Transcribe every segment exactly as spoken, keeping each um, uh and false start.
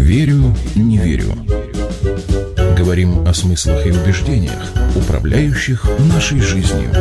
Верю, не верю. Говорим о смыслах и убеждениях, управляющих нашей жизнью.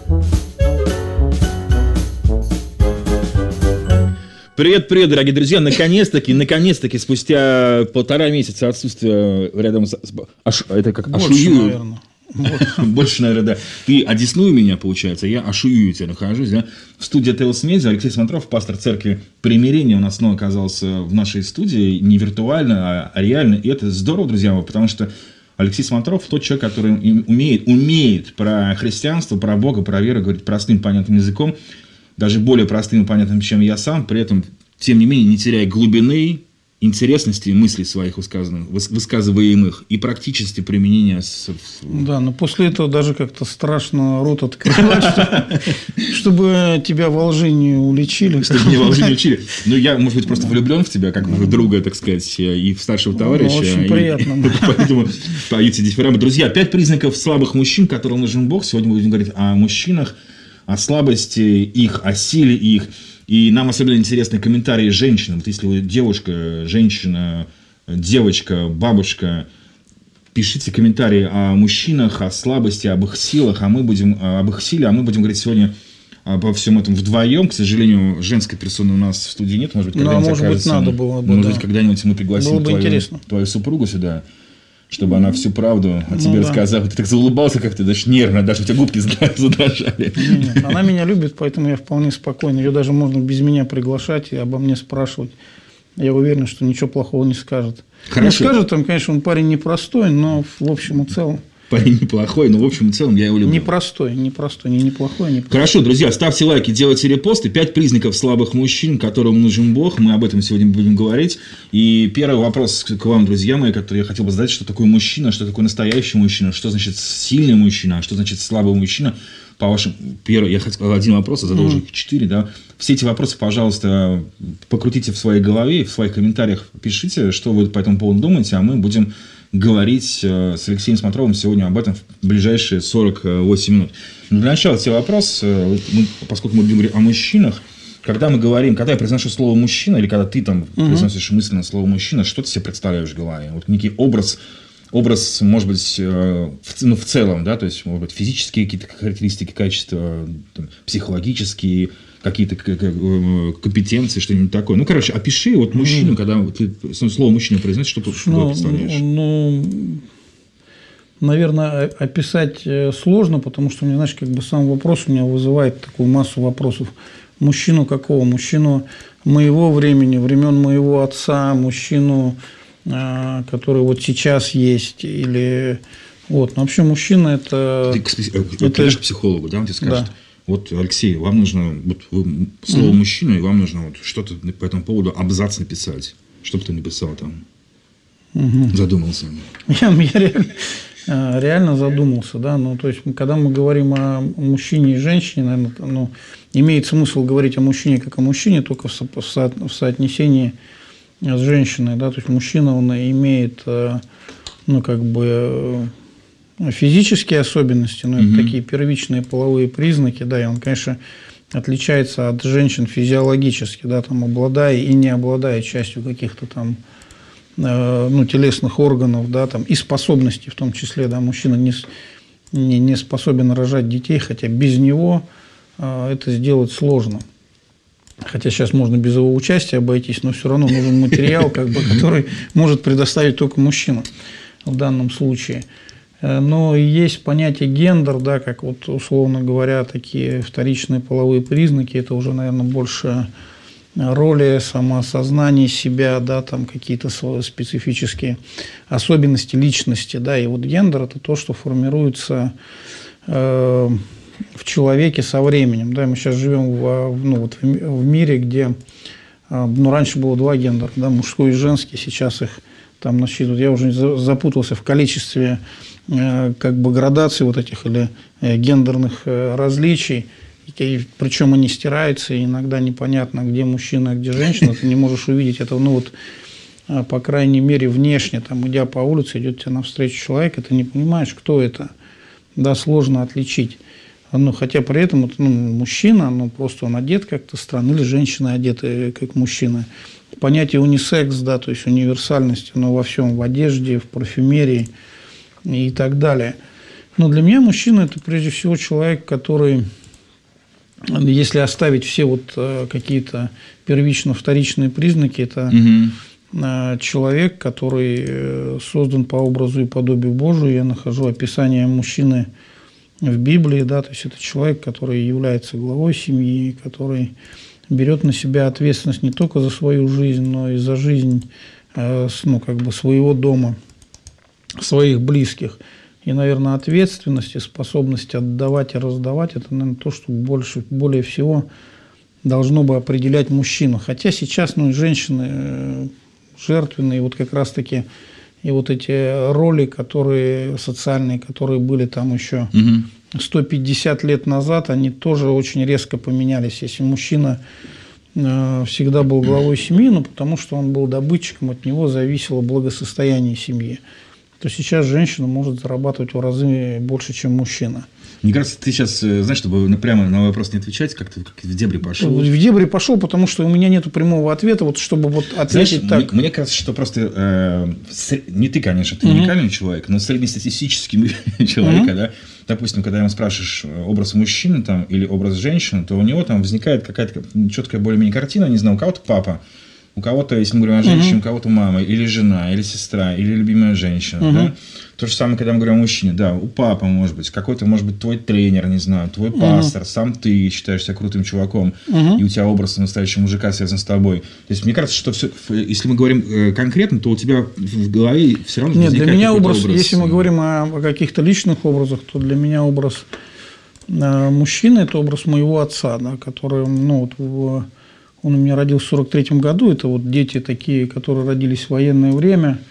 Привет-привет, дорогие друзья! Наконец-таки, наконец-таки, спустя полтора месяца отсутствия рядом с... Аш... Это как Больше, Ашую. наверное. Больше, наверное, да. Ты одесную меня, получается, я Ашую у тебя нахожусь, да? В студии ТЛС Медиа Алексей Смотров, пастор церкви Примирения, у нас снова оказался в нашей студии, не виртуально, а реально. И это здорово, друзья мои, потому что Алексей Смотров тот человек, который умеет, умеет про христианство, про Бога, про веру говорить простым, понятным языком, даже более простым и понятным, чем я сам, при этом, тем не менее, не теряя глубины, интересности мыслей своих высказанных, высказываемых и практичности применения. С... Да, но после этого даже как-то страшно рот открывать, чтобы тебя во лжи не уличили. Чтобы меня во лжи не уличили. Ну, я, может быть, просто влюблен в тебя, как в друга, так сказать, и в старшего товарища. Очень приятно. Поэтому поете дифирамбы. Друзья, пять признаков слабых мужчин, которым нужен Бог. Сегодня будем говорить о мужчинах, о слабости их, о силе их. И нам особенно интересны комментарии женщин. Вот если девушка, женщина, девочка, бабушка, пишите комментарии о мужчинах, о слабости, об их силах, а мы будем, об их силе, а мы будем говорить сегодня обо всем этом вдвоем. К сожалению, женской персоны у нас в студии нет. Может быть, когда-нибудь ну, может окажется, быть, надо было бы, может да. быть, когда-нибудь мы пригласим твою, твою супругу сюда, чтобы она всю правду о тебе ну, рассказала. Да. Ты так заулыбался как-то, даже нервно, даже у тебя губки задрожали. Нет, нет, она меня любит, поэтому я вполне спокойно. Ее даже можно без меня приглашать и обо мне спрашивать. Я уверен, что ничего плохого не скажет. Хорошо. Ну, скажет, там, конечно, он парень непростой, но в общем и целом. Парень неплохой, но в общем и целом я его люблю. Непростой, непростой, не неплохой, а непростой. Хорошо, друзья, ставьте лайки, делайте репосты. Пять признаков слабых мужчин, которым нужен Бог. Мы об этом сегодня будем говорить. И первый вопрос к вам, друзья мои, который я хотел бы задать. Что такое мужчина, что такое настоящий мужчина, что значит сильный мужчина, что значит слабый мужчина. По вашим... Первый, я хотел один вопрос, а задал уже их четыре, да. Все эти вопросы, пожалуйста, покрутите в своей голове, в своих комментариях пишите, что вы по этому поводу думаете, а мы будем говорить с Алексеем Смотровым сегодня об этом в ближайшие сорок восемь минут. Но для начала тебе вопрос, мы, поскольку мы будем говорить о мужчинах, когда мы говорим, когда я произношу слово «мужчина», или когда ты там угу. произносишь мысленно слово «мужчина», что ты себе представляешь в голове? Вот некий образ, образ, может быть, в, ну, в целом, да, то есть, может быть, физические какие-то характеристики, качества, там, психологические, какие-то компетенции, что-нибудь такое. Ну, короче, опиши вот мужчину, mm. когда ты слово «мужчина» произносишь, что ты ну, представляешь? Ну, наверное, описать сложно, потому что, мне, знаешь, как бы сам вопрос у меня вызывает такую массу вопросов. Мужчину какого? Мужчину моего времени, времен моего отца, мужчину, который вот сейчас есть, или... Вот. Но вообще мужчина – это… Ты это... придешь к психологу, да, он тебе скажет… Да. Вот, Алексей, вам нужно вот, вы, слово mm-hmm. «мужчина», и вам нужно вот, что-то по этому поводу, абзац написать. Что бы ты написал там? Mm-hmm. Задумался. Я, я реально, реально задумался, да. Ну, то есть, когда мы говорим о мужчине и женщине, наверное, ну, имеет смысл говорить о мужчине как о мужчине, только в, со, в, со, в соотнесении с женщиной, да. То есть, мужчина, он имеет, ну, как бы... физические особенности, ну, это угу. такие первичные половые признаки, да, и он, конечно, отличается от женщин физиологически, да, там, обладая и не обладая частью каких-то там, э, ну, телесных органов, да, там, и способностей в том числе, да, мужчина не, не, не способен рожать детей, хотя без него э, это сделать сложно. Хотя сейчас можно без его участия обойтись, но все равно нужен материал, как бы, который может предоставить только мужчина в данном случае. Но есть понятие гендер, да, как вот, условно говоря, такие вторичные половые признаки, это уже, наверное, больше роли, самоосознание себя, да, там какие-то специфические особенности личности, да, и вот гендер – это то, что формируется э, в человеке со временем, да, мы сейчас живем в, ну, вот в мире, где, э, ну, раньше было два гендера, да, мужской и женский, сейчас их там насчитывают, я уже запутался в количестве как бы градаций вот этих или гендерных различий, и, причем они стираются, и иногда непонятно, где мужчина, а где женщина, ты не можешь увидеть это, ну вот, по крайней мере, внешне, там, идя по улице, идет тебе навстречу человек, и ты не понимаешь, кто это, да, сложно отличить. Ну, хотя при этом ну, мужчина, ну, просто он одет как-то странно, или женщина одета как мужчина. понятие унисекс, да, то есть универсальность, оно во всем, в одежде, в парфюмерии и так далее. Но для меня мужчина – это прежде всего человек, который, если оставить все вот какие-то первично-вторичные признаки, это угу. человек, который создан по образу и подобию Божию. Я нахожу описание мужчины в Библии, да, то есть это человек, который является главой семьи, который берет на себя ответственность не только за свою жизнь, но и за жизнь, ну, как бы своего дома, своих близких. И, наверное, ответственность и способность отдавать и раздавать – это, наверное, то, что больше, более всего должно бы определять мужчину. Хотя сейчас, ну, женщины жертвенные, вот как раз-таки и вот эти роли, которые социальные, которые были там еще угу. сто пятьдесят лет назад, они тоже очень резко поменялись. Если мужчина всегда был главой семьи, ну, потому что он был добытчиком, от него зависело благосостояние семьи, то сейчас женщина может зарабатывать в разы больше, чем мужчина. Мне кажется, ты сейчас, знаешь, чтобы прямо на вопрос не отвечать, как-то как в дебри пошел. В дебри пошел, потому что у меня нет прямого ответа, вот чтобы вот ответить. Знаешь, так. Мне, мне кажется, что просто э, не ты, конечно, ты угу. уникальный человек, но среднестатистический человек, угу. да, допустим, когда ему спрашиваешь образ мужчины там, или образ женщины, то у него там возникает какая-то четкая более-менее картина, не знаю, у кого-то папа, у кого-то, если мы говорим о женщине, угу. у кого-то мама, или жена, или сестра, или любимая женщина. Угу. Да? То же самое, когда мы говорим о мужчине. Да, у папы, может быть, какой-то, может быть, твой тренер, не знаю, твой угу. пастор, сам ты считаешь себя крутым чуваком, угу. и у тебя образ настоящего мужика связан с тобой. То есть, мне кажется, что все, если мы говорим конкретно, то у тебя в голове все равно Нет, для меня образ, образ, если мы говорим о, о каких-то личных образах, то для меня образ э, мужчины – это образ моего отца, да, который, ну, вот в... Он у меня родился в сорок третьем году. Это вот дети такие, которые родились в военное время.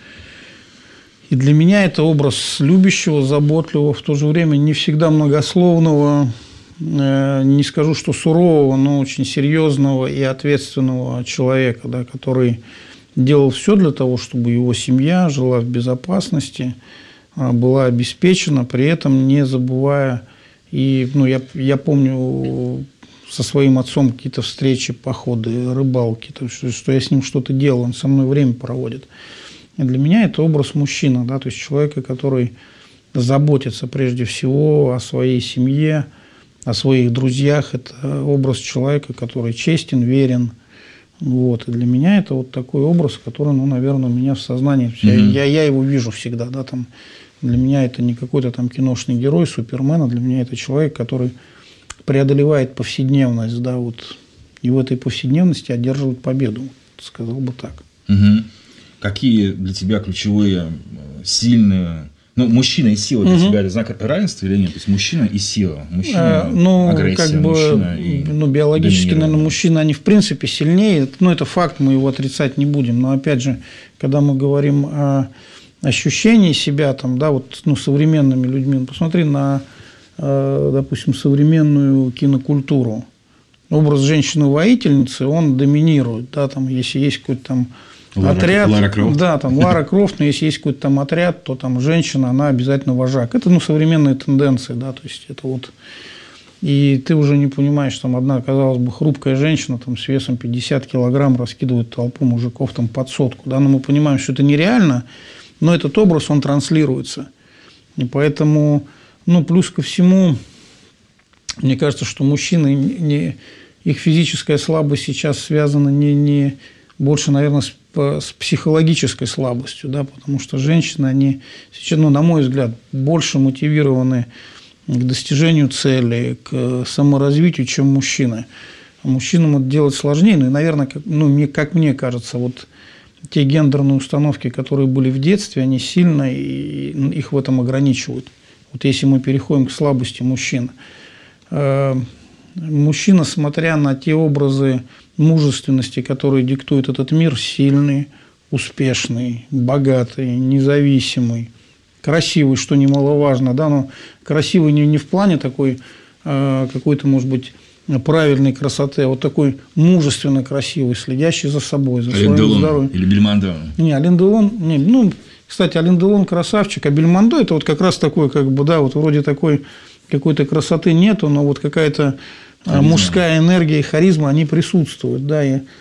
И для меня это образ любящего, заботливого, в то же время не всегда многословного, э, не скажу, что сурового, но очень серьезного и ответственного человека, да, который делал все для того, чтобы его семья жила в безопасности, э, была обеспечена, при этом не забывая. И, ну, я, я помню со своим отцом какие-то встречи, походы, рыбалки, то есть, что я с ним что-то делал, он со мной время проводит. И для меня это образ мужчины, да, то есть человека, который заботится прежде всего о своей семье, о своих друзьях. Это образ человека, который честен, верен. Вот. И для меня это вот такой образ, который, ну, наверное, у меня в сознании. Mm-hmm. Я, я его вижу всегда, да, там. Для меня это не какой-то там киношный герой, Супермен, а для меня это человек, который преодолевает повседневность, да, вот, и в этой повседневности одерживает победу, сказал бы так. Угу. Какие для тебя ключевые, сильные, ну, мужчина и сила для угу. тебя это знак равенства или нет? То есть мужчина и сила, мужчина, а, ну, агрессия, как бы, мужчина и ну, биологически, наверное, мужчины, они в принципе сильнее, ну, это факт, мы его отрицать не будем, но опять же, когда мы говорим о ощущении себя, там, да, вот, ну, современными людьми, посмотри на, допустим, современную кинокультуру. Образ женщины-воительницы, он доминирует, да, там, если есть какой-то там Лара, отряд, Лара Крофт. Да, там Лара Крофт, но если есть какой-то там отряд, то там женщина, она обязательно вожак. Это, ну, современные тенденции, да, то есть это вот, и ты уже не понимаешь, там одна, казалось бы, хрупкая женщина там с весом пятьдесят килограмм раскидывает толпу мужиков там под сотку, да, но мы понимаем, что это нереально, но этот образ, он транслируется, и поэтому, ну, плюс ко всему, мне кажется, что мужчины, не, их физическая слабость сейчас связана не, не больше, наверное, с, с психологической слабостью, да, потому что женщины, они сейчас, ну, на мой взгляд, больше мотивированы к достижению цели, к саморазвитию, чем мужчины. А мужчинам это делать сложнее, ну, и, наверное, как, ну, мне, как мне кажется, вот те гендерные установки, которые были в детстве, они сильно и, их в этом ограничивают. Вот если мы переходим к слабости мужчин, мужчина, смотря на те образы мужественности, которые диктует этот мир, сильный, успешный, богатый, независимый, красивый, что немаловажно, да, но красивый не, не в плане такой какой-то, может быть, правильной красоты, а вот такой мужественно красивый, следящий за собой, за Ален своим здоровьем. Или Бельмондо? Не, Ален Делон, не, ну, кстати, Ален Делон красавчик, а Бельмондо это вот как раз такой, как бы, да, вот вроде такой какой-то красоты нету, но вот какая-то харизма. Мужская энергия и харизма, они присутствуют, да, и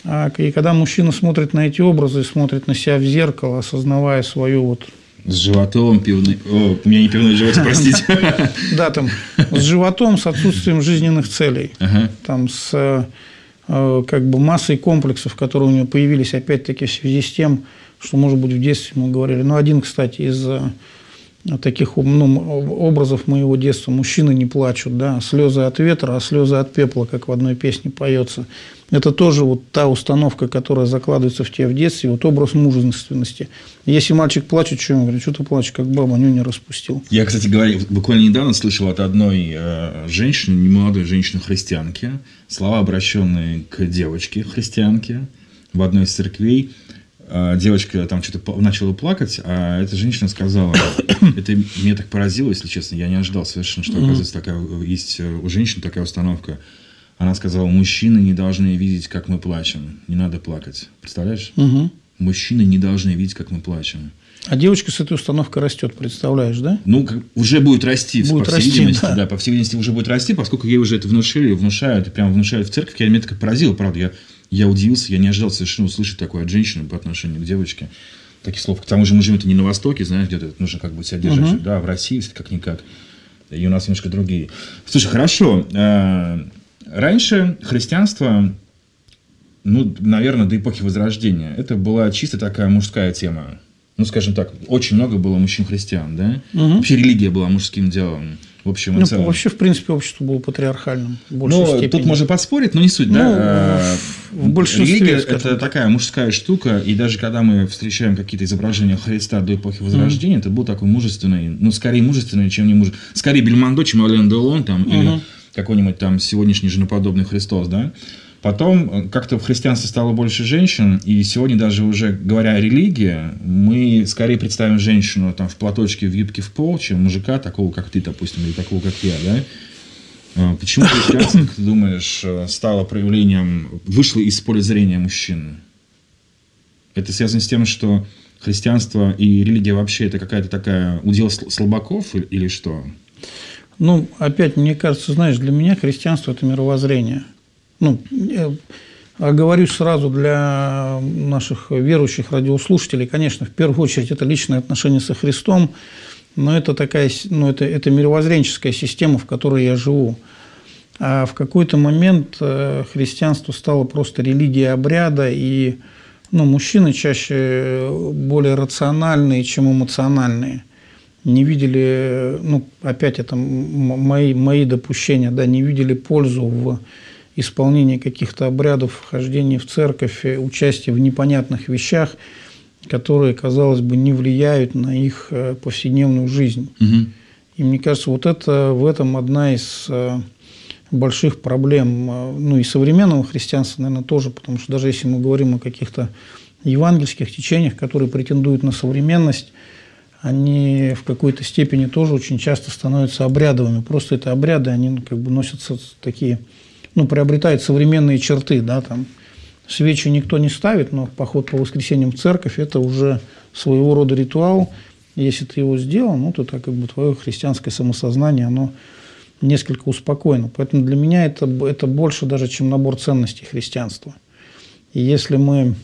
И когда мужчина смотрит на эти образы, смотрит на себя в зеркало, осознавая свою вот... С животом пивный... О, у меня не пивной живот, простите. Да, там с животом, с отсутствием жизненных целей, там с как бы массой комплексов, которые у него появились, опять-таки, в связи с тем, что, может быть, в детстве мы говорили. Ну, один, кстати, из таких ну, образов моего детства: мужчины не плачут, да, слезы от ветра, а слезы от пепла, как в одной песне поется. Это тоже вот та установка, которая закладывается в тебя в детстве, вот образ мужественности. Если мальчик плачет, что ему говорят? Что ты плачешь, как баба, нюни распустил? Я, кстати говоря, буквально недавно слышал от одной э, женщины, немолодой женщины-христианки, слова, обращенные к девочке-христианке в одной из церквей. Девочка там что-то начала плакать, а эта женщина сказала, это меня так поразило, если честно, я не ожидал совершенно, что, оказывается, такая, есть у женщин такая установка. Она сказала: мужчины не должны видеть, как мы плачем, не надо плакать. Представляешь? Угу. Мужчины не должны видеть, как мы плачем. А девочка с этой установкой растет, представляешь, да? Ну, уже будет расти, будет по всей расти, видимости, да. да, по всей видимости, уже будет расти, поскольку ей уже это внушили, внушают, прям внушают в церковь. Я меня так поразило, правда, я, я удивился, я не ожидал совершенно услышать такое от женщины по отношению к девочке. Таких слов. К тому же мы живем-то не на Востоке, знаешь, где-то нужно как бы себя держать, uh-huh. да, в России как-никак. И у нас немножко другие. Слушай, хорошо. Раньше христианство, ну, наверное, до эпохи Возрождения, это была чисто такая мужская тема. Ну, скажем так, очень много было мужчин-христиан, да? Угу. Вообще религия была мужским делом. В общем, ну, целом. Вообще, в принципе, общество было патриархальным. В большей ну, степени. Тут можно поспорить, но не суть, ну, да? В большинстве, религия – это скажем. такая мужская штука, и даже когда мы встречаем какие-то изображения Христа до эпохи Возрождения, mm-hmm. это был такой мужественный, ну, скорее мужественный, чем не мужественный. Скорее Бельмондо, чем Ален Делон, там, mm-hmm. или какой-нибудь там сегодняшний женоподобный Христос, да? Потом как-то в христианстве стало больше женщин, и сегодня даже уже говоря о религии, мы скорее представим женщину там, в платочке, в юбке в пол, чем мужика, такого, как ты, допустим, или такого, как я, да? Почему христианство, как ты думаешь, стало проявлением, вышло из поля зрения мужчин? Это связано с тем, что христианство и религия вообще это какая-то такая удел слабаков или что? Ну, опять, мне кажется, знаешь, для меня христианство – это мировоззрение. Ну, я говорю сразу для наших верующих радиослушателей, конечно, в первую очередь это личное отношение со Христом, но это такая, ну, это, это мировоззренческая система, в которой я живу. А в какой-то момент христианство стало просто религией обряда, и ну, мужчины чаще более рациональные, чем эмоциональные. Не видели, ну, опять это мои, мои допущения, да, не видели пользу в исполнении каких-то обрядов, вхождении в церковь, участие в непонятных вещах, которые, казалось бы, не влияют на их повседневную жизнь. Угу. И мне кажется, вот это в этом одна из больших проблем, ну, и современного христианства, наверное, тоже, потому что даже если мы говорим о каких-то евангельских течениях, которые претендуют на современность, они в какой-то степени тоже очень часто становятся обрядовыми. Просто это обряды, они как бы носятся такие, ну, приобретают современные черты, да, там свечи никто не ставит, но поход по воскресеньям в церковь – это уже своего рода ритуал. Если ты его сделал, ну, то так как бы твое христианское самосознание, оно несколько успокоено. Поэтому для меня это, это больше даже, чем набор ценностей христианства. И если мы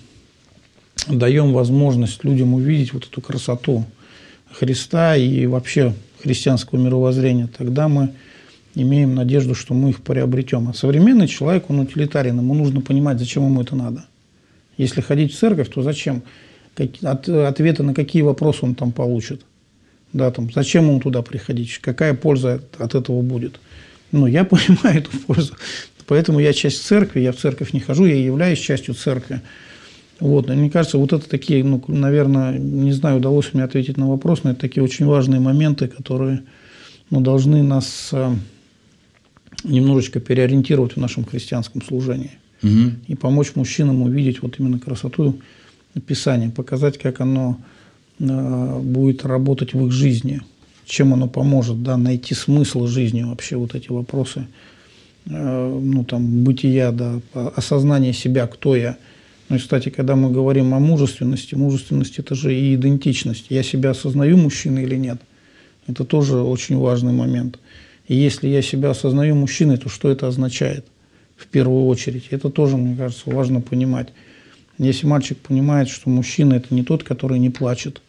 даем возможность людям увидеть вот эту красоту Христа и вообще христианского мировоззрения, тогда мы имеем надежду, что мы их приобретем. А современный человек, он утилитарен, ему нужно понимать, зачем ему это надо. Если ходить в церковь, то зачем? Ответы на какие вопросы он там получит? Да, там, зачем ему туда приходить? Какая польза от этого будет? Ну, я понимаю эту пользу. Поэтому я часть церкви, я в церковь не хожу, я являюсь частью церкви. Вот. И мне кажется, вот это такие, ну, наверное, не знаю, удалось мне ответить на вопрос, но это такие очень важные моменты, которые, ну, должны нас немножечко переориентировать в нашем христианском служении. Угу. И помочь мужчинам увидеть вот именно красоту Писания, показать, как оно э, будет работать в их жизни, чем оно поможет, да, найти смысл жизни вообще, вот эти вопросы, э, ну, там, бытия, да, осознание себя, кто я. Ну, и, кстати, когда мы говорим о мужественности, мужественность – это же и идентичность. Я себя осознаю мужчиной или нет? Это тоже очень важный момент. И если я себя осознаю мужчиной, то что это означает? в первую очередь. Это тоже, мне кажется, важно понимать. Если мальчик понимает, что мужчина – это не тот, который не плачет,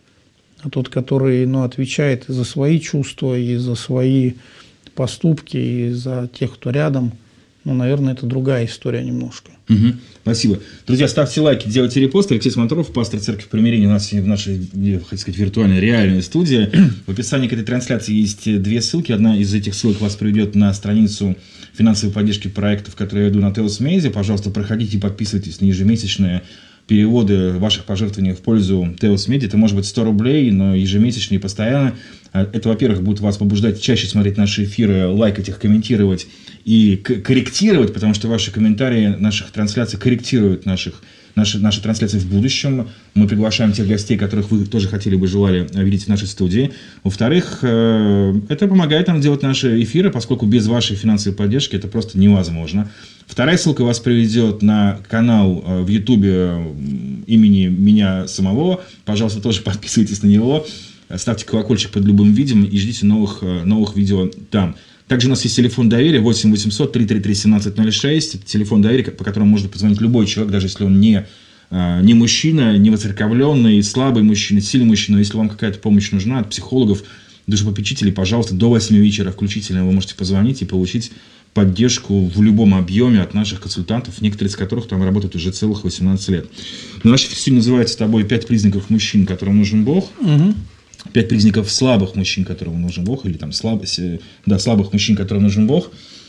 а тот, который, ну, отвечает и за свои чувства, и за свои поступки, и за тех, кто рядом, ну, наверное, это другая история немножко. Угу. Спасибо. Друзья, ставьте лайки, делайте репосты. Алексей Смотров, пастор Церкви Примирения, у нас в нашей, хотел сказать, виртуальной, реальной студии. В описании к этой трансляции есть две ссылки. Одна из этих ссылок вас приведет на страницу финансовой поддержки проектов, которые я веду на Теос Медиа. Пожалуйста, проходите и подписывайтесь на ежемесячные переводы ваших пожертвований в пользу Теос Медиа. Это может быть сто рублей, но ежемесячно и постоянно. Это, во-первых, будет вас побуждать чаще смотреть наши эфиры, лайкать их, комментировать и корректировать, потому что ваши комментарии наших трансляций корректируют наших, наши, наши трансляции в будущем. Мы приглашаем тех гостей, которых вы тоже хотели бы, желали видеть в нашей студии. Во-вторых, это помогает нам делать наши эфиры, поскольку без вашей финансовой поддержки это просто невозможно. Вторая ссылка вас приведет на канал в Ютубе имени меня самого. Пожалуйста, тоже подписывайтесь на него. Ставьте колокольчик под любым видео и ждите новых, новых видео там. Также у нас есть телефон доверия восемь восемьсот триста тридцать три семнадцать ноль шесть. Это телефон доверия, по которому может позвонить любой человек, даже если он не, не мужчина, не воцерковленный, слабый мужчина, сильный мужчина. Если вам какая-то помощь нужна от психологов, душепопечителей, пожалуйста, до восьми вечера включительно вы можете позвонить и получить поддержку в любом объеме от наших консультантов, некоторые из которых там работают уже целых восемнадцать лет. Наш эфир называется с тобой «Пять признаков мужчин, которым нужен Бог». Угу. Пять признаков слабых мужчин, которым нужен Бог, или там слабость, да, слабых мужчин, которым нужен Бог.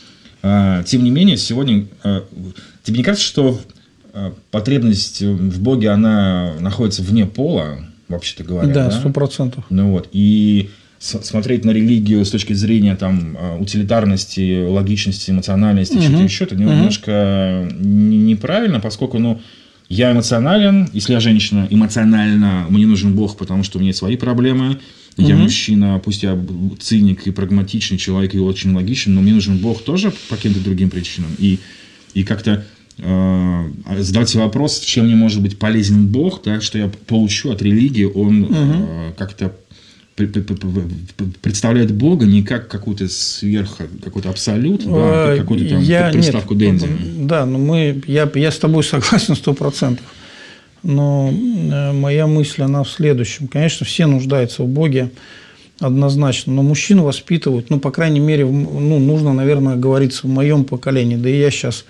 А, тем не менее, сегодня а, тебе не кажется, что а, потребность в Боге, она находится вне пола, вообще-то говоря? Да, сто процентов. Ну вот, и с- смотреть на религию с точки зрения там, утилитарности, логичности, эмоциональности, угу. чего-то еще, это угу. немножко неправильно, поскольку, ну, я эмоционален, если я женщина, эмоционально мне нужен Бог, потому что у меня есть свои проблемы. Я угу. мужчина, пусть я циник и прагматичный человек, и очень логичен, но мне нужен Бог тоже по каким-то другим причинам. И, и как-то э, задать себе вопрос, чем мне может быть полезен Бог, да, что я получу от религии, он угу. э, как-то представляет Бога не как какую-то сверх, какой-то абсолют, да, как какую-то там я, приставку Дэнди. Да, но мы, я, я с тобой согласен сто процентов. Но моя мысль, она в следующем. Конечно, все нуждаются в Боге однозначно, но мужчину воспитывают, ну, по крайней мере, ну, нужно, наверное, говориться в моем поколении, да и я сейчас,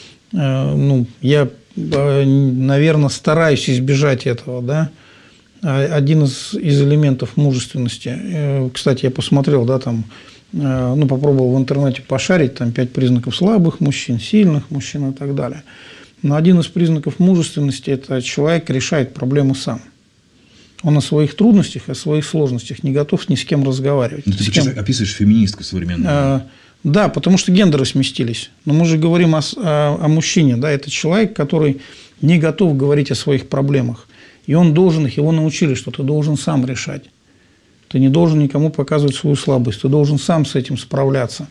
ну, я, наверное, стараюсь избежать этого, да. Один из, из элементов мужественности, кстати, я посмотрел, да, там, ну, попробовал в интернете пошарить, там, пять признаков слабых мужчин, сильных мужчин и так далее. Но один из признаков мужественности – это человек решает проблемы сам. Он о своих трудностях, о своих сложностях не готов ни с кем разговаривать. Но ты сейчас описываешь феминистку современную. А, да, потому что гендеры сместились. Но мы же говорим о, о, о мужчине, да, это человек, который не готов говорить о своих проблемах. И он должен их, его научили, что ты должен сам решать. Ты не должен никому показывать свою слабость, ты должен сам с этим справляться.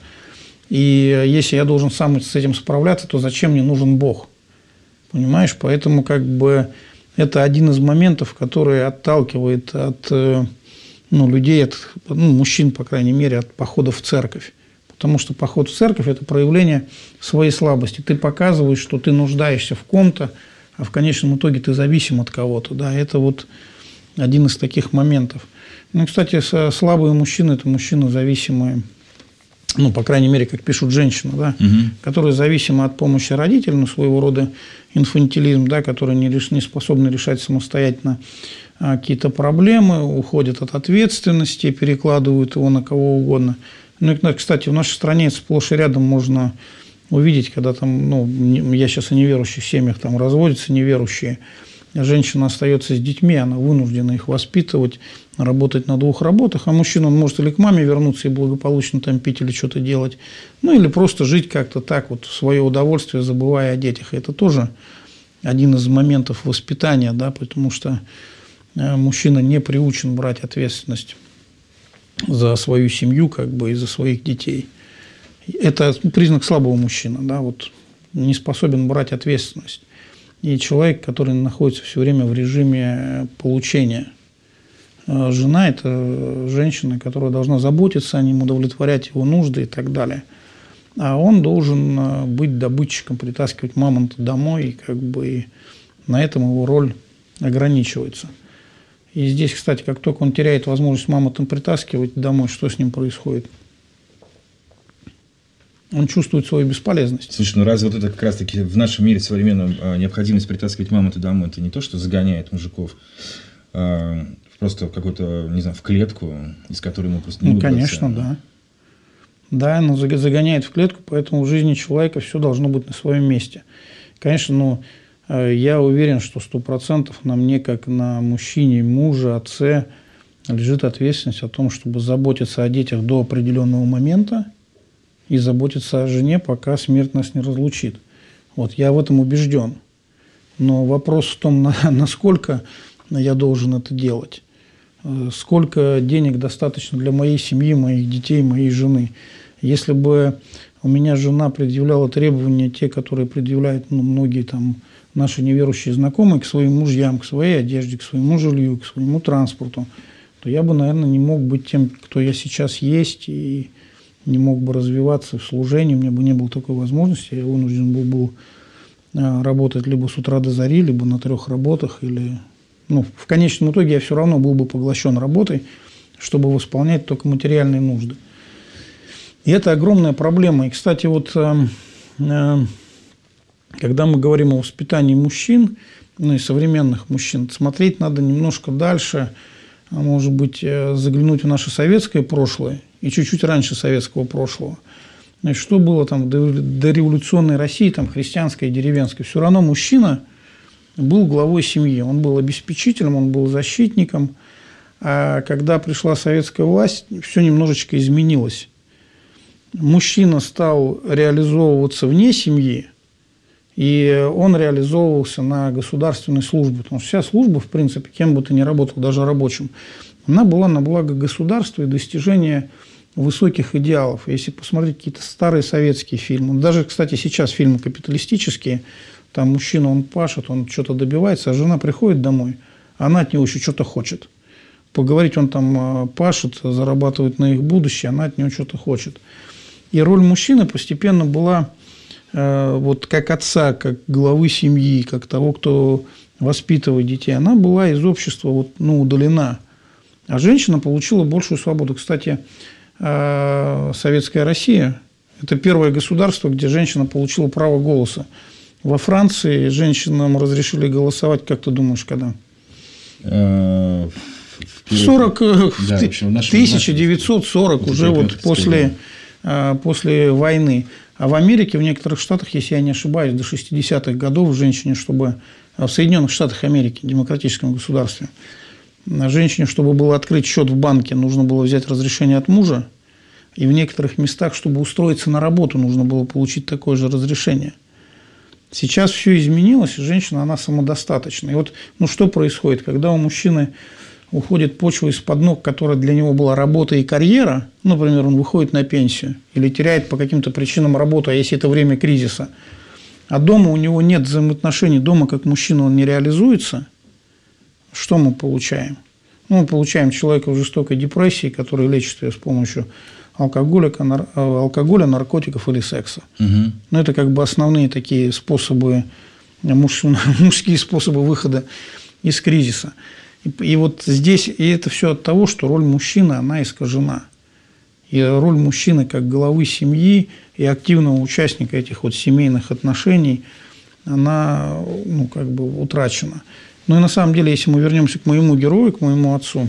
И если я должен сам с этим справляться, то зачем мне нужен Бог? Понимаешь? Поэтому как бы это один из моментов, который отталкивает от, ну, людей, от, ну, мужчин, по крайней мере, от похода в церковь. Потому что поход в церковь – это проявление своей слабости. Ты показываешь, что ты нуждаешься в ком-то, а в конечном итоге ты зависим от кого-то. Да? Это вот один из таких моментов. Ну, кстати, слабые мужчины – это мужчины зависимые, ну, по крайней мере, как пишут женщины, да, угу. которые зависимы от помощи родителей, ну, своего рода инфантилизм, да, которые не, не способны решать самостоятельно а, какие-то проблемы, уходят от ответственности, перекладывают его на кого угодно. Ну, и, кстати, в нашей стране сплошь и рядом можно увидеть, когда там, ну, я сейчас о неверующих семьях, там разводятся неверующие, женщина остается с детьми, она вынуждена их воспитывать, работать на двух работах, а мужчина, он может или к маме вернуться и благополучно там пить или что-то делать, ну, или просто жить как-то так вот в свое удовольствие, забывая о детях. И это тоже один из моментов воспитания, да, потому что мужчина не приучен брать ответственность за свою семью, как бы, и за своих детей. Это признак слабого мужчины, да, вот, не способен брать ответственность. И человек, который находится все время в режиме получения. Жена – это женщина, которая должна заботиться о нем, удовлетворять его нужды и так далее. а он должен быть добытчиком, притаскивать мамонта домой, и как бы и на этом его роль ограничивается. И здесь, кстати, как только он теряет возможность мамонта притаскивать домой, что с ним происходит? Он чувствует свою бесполезность. Слушай, ну разве вот это как раз-таки в нашем мире современном необходимость притаскивать мамонта домой, это не то, что загоняет мужиков а, просто в какую-то, не знаю, в клетку, из которой ему просто не Ну, выбраться. конечно, да. Да, оно загоняет в клетку, поэтому в жизни человека все должно быть на своем месте. Конечно, ну, я уверен, что сто процентов на мне, как на мужчине, муже, отце, лежит ответственность о том, чтобы заботиться о детях до определенного момента и заботиться о жене, пока смерть нас не разлучит. Вот, я в этом убежден. Но вопрос в том, насколько я должен это делать. Сколько денег достаточно для моей семьи, моих детей, моей жены. Если бы у меня жена предъявляла требования, те, которые предъявляют ну, многие там, наши неверующие знакомые к своим мужьям, к своей одежде, к своему жилью, к своему транспорту, то я бы, наверное, не мог быть тем, кто я сейчас есть, и не мог бы развиваться в служении, у меня бы не было такой возможности, я вынужден был бы работать либо с утра до зари, либо на трех работах, или... Ну, в конечном итоге я все равно был бы поглощен работой, чтобы восполнять только материальные нужды. И это огромная проблема. И, кстати, вот э, э, когда мы говорим о воспитании мужчин, ну и современных мужчин, смотреть надо немножко дальше, а может быть, заглянуть в наше советское прошлое и чуть-чуть раньше советского прошлого. Значит, что было там в дореволюционной России, там, христианской и деревенской? Все равно мужчина был главой семьи, он был обеспечителем, он был защитником. А когда пришла советская власть, все немножечко изменилось. Мужчина стал реализовываться вне семьи, и он реализовывался на государственной службе. Потому что вся служба, в принципе, кем бы ты ни работал, даже рабочим, она была на благо государства и достижения высоких идеалов. Если посмотреть какие-то старые советские фильмы, даже, кстати, сейчас фильмы капиталистические, там мужчина, он пашет, он что-то добивается, а жена приходит домой, она от него еще что-то хочет. Поговорить он там пашет, зарабатывает на их будущее, она от него что-то хочет. И роль мужчины постепенно была э, вот как отца, как главы семьи, как того, кто воспитывает детей, она была из общества вот, ну, удалена. А женщина получила большую свободу. Кстати, э, Советская Россия – это первое государство, где женщина получила право голоса. Во Франции женщинам разрешили голосовать, как ты думаешь, когда? сорок, да, тысяча девятьсот сорок, уже вот после, после войны. А в Америке, в некоторых штатах, если я не ошибаюсь, до шестидесятых годов женщине, чтобы в Соединенных Штатах Америки, демократическом государстве, женщине, чтобы было открыть счет в банке, нужно было взять разрешение от мужа. И в некоторых местах, чтобы устроиться на работу, нужно было получить такое же разрешение. Сейчас все изменилось, и женщина, она самодостаточна. И вот, ну, что происходит, когда у мужчины уходит почва из-под ног, которая для него была работа и карьера, например, он выходит на пенсию или теряет по каким-то причинам работу, а если это время кризиса, а дома у него нет взаимоотношений, дома как мужчина он не реализуется, что мы получаем? Ну, мы получаем человека в жестокой депрессии, который лечит ее с помощью алкоголя, алкоголя, наркотиков или секса. Угу. Ну, это как бы основные такие способы, муж, мужские способы выхода из кризиса. И, и вот здесь, и это все от того, что роль мужчины, она искажена. И роль мужчины как главы семьи и активного участника этих вот семейных отношений, она, ну, как бы утрачена. Ну и на самом деле, если мы вернемся к моему герою, к моему отцу,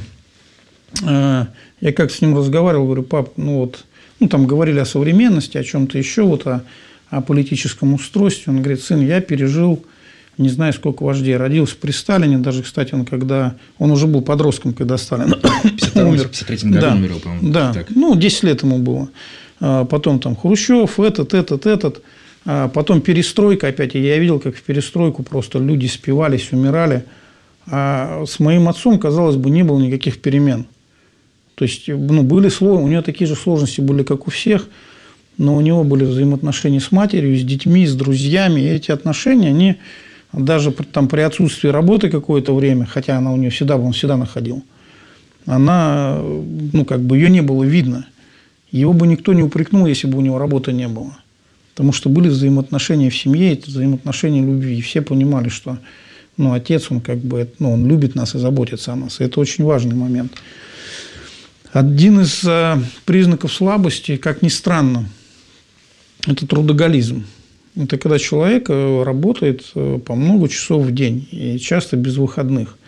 э, я как с ним разговаривал, говорю: пап, ну вот, ну там говорили о современности, о чем-то еще, вот о, о политическом устройстве. Он говорит: сын, я пережил не знаю сколько вождей, родился при Сталине, даже, кстати, он когда, он уже был подростком, когда Сталин умер. В пятьдесят третьем году умер, по-моему. Да, ну, десять лет ему было. Потом там Хрущев, этот, этот, этот. Потом перестройка опять. Я видел, как в перестройку просто люди спивались, умирали. А с моим отцом, казалось бы, не было никаких перемен. То есть, ну, были сложности, у него такие же сложности были, как у всех, но у него были взаимоотношения с матерью, с детьми, с друзьями. И эти отношения, они даже там, при отсутствии работы какое-то время, хотя она у нее всегда, он всегда находил, она, ну, как бы ее не было видно. Его бы никто не упрекнул, если бы у него работы не было. Потому что были взаимоотношения в семье, это взаимоотношения любви. И все понимали, что ну, отец, он как бы, ну, он любит нас и заботится о нас. И это очень важный момент. Один из э, признаков слабости, как ни странно, это трудоголизм. Это когда человек работает по много часов в день, и часто без выходных.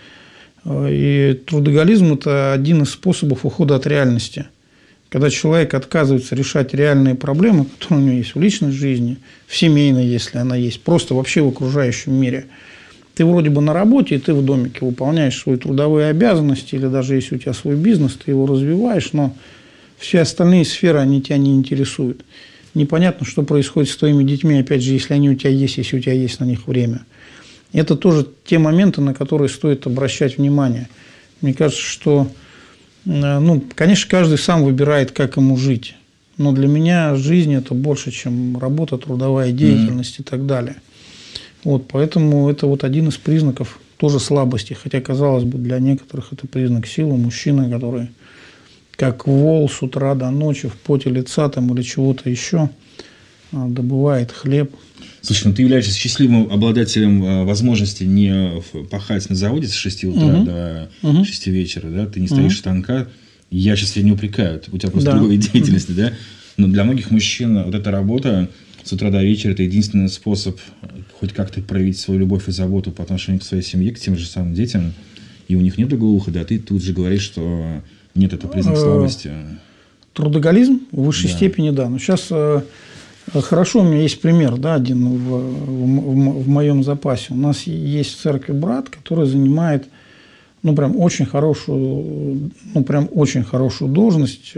И трудоголизм – это один из способов ухода от реальности. Когда человек отказывается решать реальные проблемы, которые у него есть в личной жизни, в семейной, если она есть, просто вообще в окружающем мире. Ты вроде бы на работе, и ты в домике выполняешь свои трудовые обязанности, или даже если у тебя свой бизнес, ты его развиваешь, но все остальные сферы, они тебя не интересуют. Непонятно, что происходит с твоими детьми, опять же, если они у тебя есть, если у тебя есть на них время. Это тоже те моменты, на которые стоит обращать внимание. Мне кажется, что, ну, конечно, каждый сам выбирает, как ему жить. Но для меня жизнь – это больше, чем работа, трудовая деятельность mm-hmm. и так далее. Вот, поэтому это вот один из признаков тоже слабости. Хотя, казалось бы, для некоторых это признак силы. Мужчина, который как вол с утра до ночи в поте лица там, или чего-то еще добывает хлеб. Слушай, ну ты являешься счастливым обладателем возможности не пахать на заводе с шести утра угу. до угу. шести вечера, да? Ты не стоишь угу. штанка. Я сейчас тебя не упрекаю, у тебя просто да. другая деятельность, да? Но для многих мужчин вот эта работа с утра до вечера – это единственный способ хоть как-то проявить свою любовь и заботу по отношению к своей семье, к тем же самым детям. И у них нет другого выхода, а ты тут же говоришь, что нет, это признак слабости. Трудоголизм в высшей да. степени, да. Но сейчас хорошо, у меня есть пример, да, один в, в, в моем запасе. У нас есть в церкви брат, который занимает, ну, прям очень хорошую, ну, прям очень хорошую должность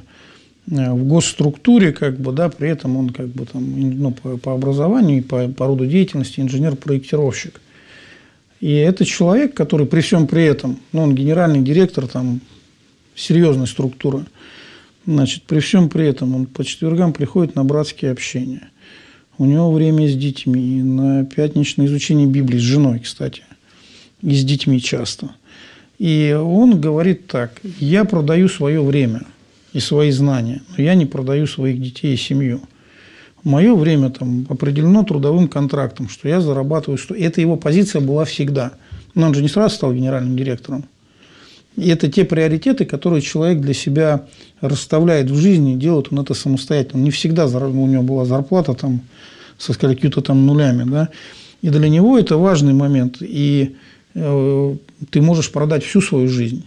в госструктуре, как бы, да, при этом он, как бы, там, ну, по, по образованию и по, по роду деятельности инженер-проектировщик. И это человек, который при всем при этом, ну, он генеральный директор там серьезной структуры, значит, при всем при этом он по четвергам приходит на братские общения. У него время с детьми, на пятничное изучение Библии с женой, кстати, и с детьми часто. И он говорит так: я продаю свое время и свои знания, но я не продаю своих детей и семью. Мое время там определено трудовым контрактом, что я зарабатываю, что это его позиция была всегда. Но он же не сразу стал генеральным директором. И это те приоритеты, которые человек для себя расставляет в жизни, делает он это самостоятельно. Не всегда у него была зарплата там, со какими-то там нулями. Да? И для него это важный момент. И э, ты можешь продать всю свою жизнь.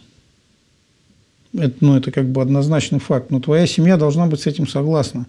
Это, ну, это как бы однозначный факт. Но твоя семья должна быть с этим согласна.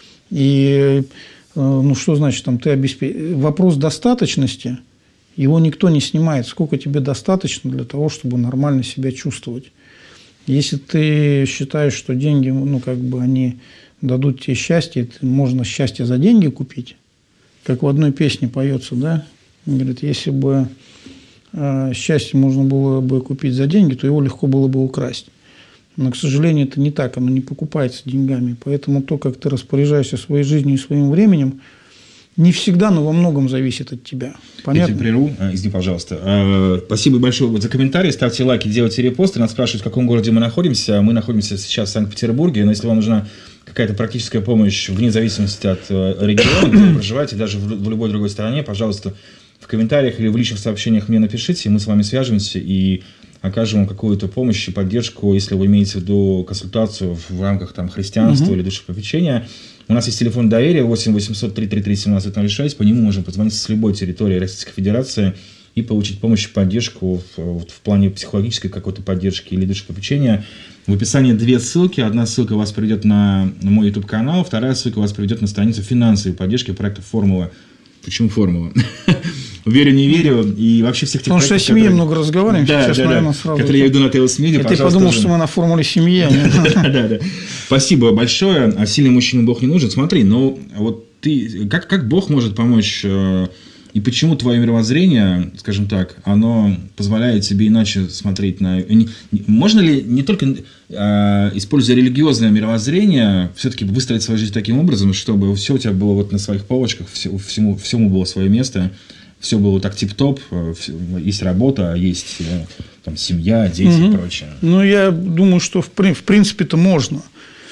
И ну, что значит, там, ты обеспечиваешь? Вопрос достаточности, его никто не снимает. Сколько тебе достаточно для того, чтобы нормально себя чувствовать? Если ты считаешь, что деньги, ну, как бы они дадут тебе счастье, можно счастье за деньги купить, как в одной песне поется, да? Он говорит, если бы э, счастье можно было бы купить за деньги, то его легко было бы украсть. Но, к сожалению, это не так, оно не покупается деньгами. Поэтому то, как ты распоряжаешься своей жизнью и своим временем, не всегда, но во многом зависит от тебя. Понятно? Я тебя прерву, извини, пожалуйста. Спасибо большое за комментарии. Ставьте лайки, делайте репосты. Нас спрашивают, в каком городе мы находимся. Мы находимся сейчас в Санкт-Петербурге. Но если вам нужна какая-то практическая помощь, вне зависимости от региона, где вы проживаете, даже в любой другой стране, пожалуйста, в комментариях или в личных сообщениях мне напишите, мы с вами свяжемся и окажем вам какую-то помощь и поддержку, если вы имеете в виду консультацию в рамках там, христианства угу. или душепопечения. У нас есть телефон доверия восемь восемьсот три тридцать три семнадцать ноль шесть. По нему можно позвонить с любой территории Российской Федерации и получить помощь и поддержку в, в плане психологической какой-то поддержки или душепопечения. В описании две ссылки. Одна ссылка вас приведет на мой YouTube-канал, вторая ссылка вас приведет на страницу финансовой поддержки проекта «Формула». Почему формула? Верю, не верю. И вообще всех тех Потому что о семье которые... много разговариваем. Да, сейчас, да, наверное, да. сразу... Которые я веду на Тейлс-медиа. Ты подумал, что мы на формуле семьи. Да, да, да. Спасибо большое. А сильный мужчина Бог не нужен. Смотри, ну вот ты... Как, как Бог может помочь... И почему твое мировоззрение, скажем так, оно позволяет тебе иначе смотреть на... Можно ли не только, э, используя религиозное мировоззрение, все-таки выстроить свою жизнь таким образом, чтобы все у тебя было вот на своих полочках, все, всему, всему было свое место, все было так тип-топ, есть работа, есть там, семья, дети угу. и прочее? Ну, я думаю, что в, в принципе-то можно.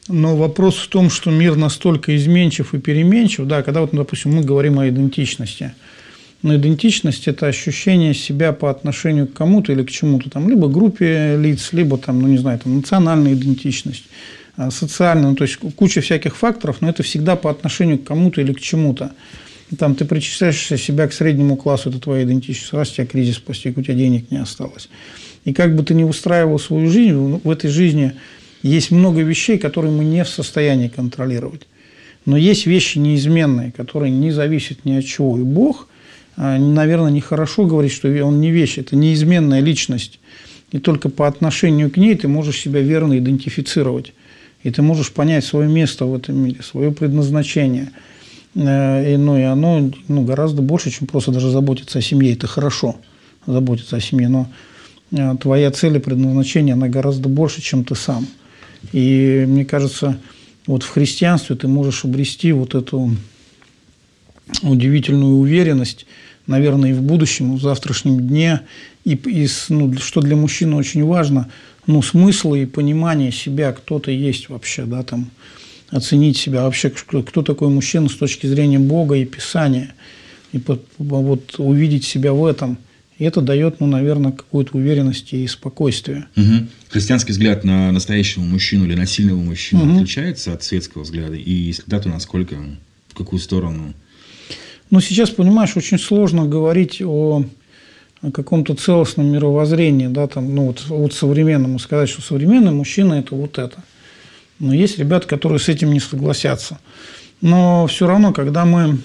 Но вопрос в том, что мир настолько изменчив и переменчив, да, когда, вот, допустим, мы говорим о идентичности. Но идентичность – это ощущение себя по отношению к кому-то или к чему-то, там, либо группе лиц, либо, там, ну, не знаю, там, национальная идентичность, социальная, ну, то есть куча всяких факторов, но это всегда по отношению к кому-то или к чему-то. Там, ты причисляешь себя к среднему классу, это твоя идентичность, раз тебя кризис постиг, у тебя денег не осталось. И как бы ты ни устраивал свою жизнь, в этой жизни есть много вещей, которые мы не в состоянии контролировать. Но есть вещи неизменные, которые не зависят ни от чего. И Бог, наверное, нехорошо говорить, что он не вещь, это неизменная личность. И только по отношению к ней ты можешь себя верно идентифицировать. И ты можешь понять свое место в этом мире, свое предназначение. И, ну, и оно ну, гораздо больше, чем просто даже заботиться о семье. Это хорошо, заботиться о семье, но твоя цель и предназначение, она гораздо больше, чем ты сам. И мне кажется, вот в христианстве ты можешь обрести вот эту удивительную уверенность, наверное, и в будущем, и в завтрашнем дне, и, и ну, что для мужчины очень важно, ну, смысл и понимание себя, кто ты есть вообще, да, там, оценить себя вообще, кто такой мужчина с точки зрения Бога и Писания, и вот увидеть себя в этом. И это дает, ну, наверное, какую-то уверенность и спокойствие. Угу. Христианский взгляд на настоящего мужчину или на сильного мужчину угу. отличается от светского взгляда? И если да, то насколько, в какую сторону? Ну, сейчас, понимаешь, очень сложно говорить о, о каком-то целостном мировоззрении, да, там, ну, вот, вот современному, сказать, что современный мужчина – это вот это. Но есть ребята, которые с этим не согласятся. Но все равно, когда мы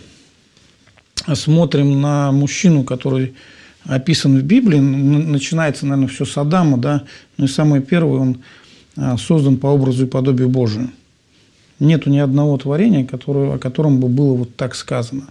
смотрим на мужчину, который описан в Библии, начинается, наверное, все с Адама, да, но и самый первый, он создан по образу и подобию Божию. Нету ни одного творения, которое, о котором бы было вот так сказано.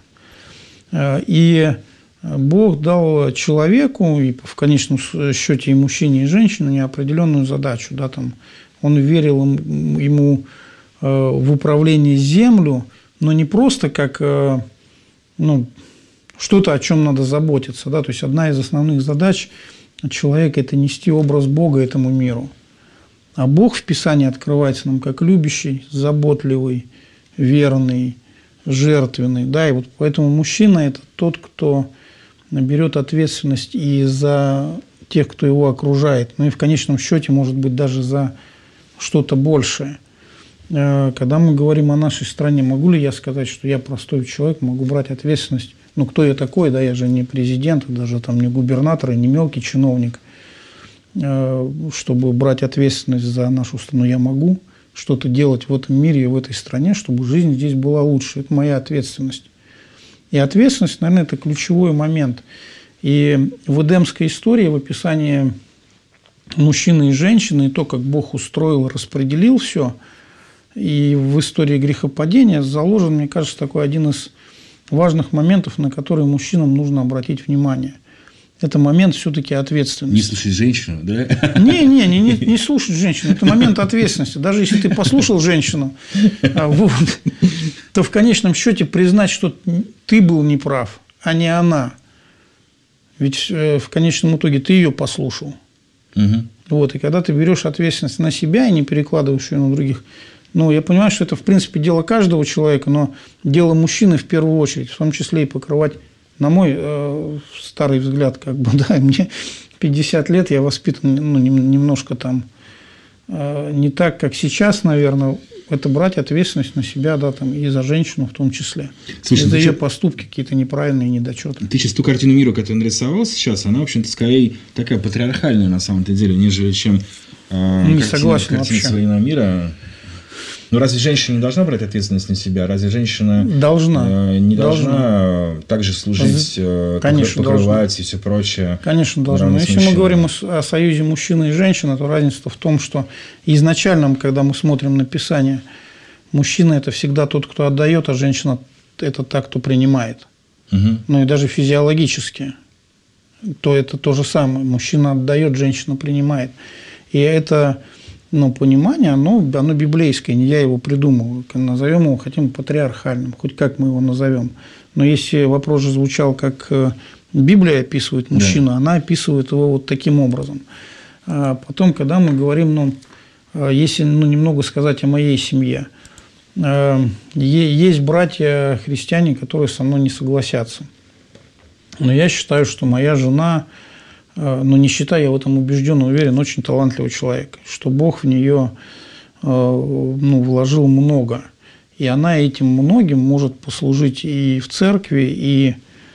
И Бог дал человеку, и в конечном счете и мужчине, и женщине, неопределенную задачу. Да, там, он верил ему в управление землю, но не просто как ну, что-то, о чем надо заботиться. Да? То есть одна из основных задач человека – это нести образ Бога этому миру. А Бог в Писании открывается нам как любящий, заботливый, верный, жертвенный. Да? И вот поэтому мужчина – это тот, кто берет ответственность и за тех, кто его окружает, ну и в конечном счете, может быть, даже за что-то большее. Когда мы говорим о нашей стране, могу ли я сказать, что я простой человек, могу брать ответственность? Ну, кто я такой, да, я же не президент, даже там не губернатор, и не мелкий чиновник, чтобы брать ответственность за нашу страну. Я могу что-то делать в этом мире и в этой стране, чтобы жизнь здесь была лучше. Это моя ответственность. И ответственность, наверное, это ключевой момент. И в эдемской истории, в описании мужчины и женщины, и то, как Бог устроил и распределил все, и в истории грехопадения заложен, мне кажется, такой один из важных моментов, на которые мужчинам нужно обратить внимание. Это момент все-таки ответственности. Не слушать женщину, да? Не, не, не, не, не слушать женщину. Это момент ответственности. Даже если ты послушал женщину, вот, то в конечном счете признать, что ты был неправ, а не она. Ведь в конечном итоге ты ее послушал. Угу. Вот, и когда ты берешь ответственность на себя и не перекладываешь ее на других, ну, я понимаю, что это, в принципе, дело каждого человека, но дело мужчины в первую очередь, в том числе и покрывать, на мой э, старый взгляд, как бы, да, мне пятьдесят лет, я воспитан ну, немножко там э, не так, как сейчас, наверное, это брать ответственность на себя, да, там, и за женщину в том числе. Слушай, и за ее сейчас... поступки какие-то неправильные, недочеты. Ты сейчас ту картину мира, которую нарисовал сейчас, она, в общем-то, скорее такая патриархальная на самом-то деле, нежели чем э, не картина, согласен картина современного мира. Ну, разве женщина не должна брать ответственность на себя? Разве женщина должна. Э, не должна, должна также служить, э, Конечно, покрывать должна. И все прочее? Конечно, должна. Но если мы говорим о, о союзе мужчины и женщины, то разница в том, что изначально, когда мы смотрим на Писание, мужчина – это всегда тот, кто отдает, а женщина – это та, кто принимает. Угу. Ну, и даже физиологически, то это то же самое. Мужчина отдает, женщина принимает. И это... Но понимание, оно, оно библейское, не я его придумал. Назовем его, хотим, патриархальным, хоть как мы его назовем. Но если вопрос же звучал, как Библия описывает мужчину, да. Она описывает его вот таким образом. А потом, когда мы говорим, ну, если ну, немного сказать о моей семье. Есть братья-христиане, которые со мной не согласятся. Но я считаю, что моя жена, ну не считаю, я в этом убежден, уверен, очень талантливый человек, что Бог в нее ну, вложил много. И она этим многим может послужить и в церкви, и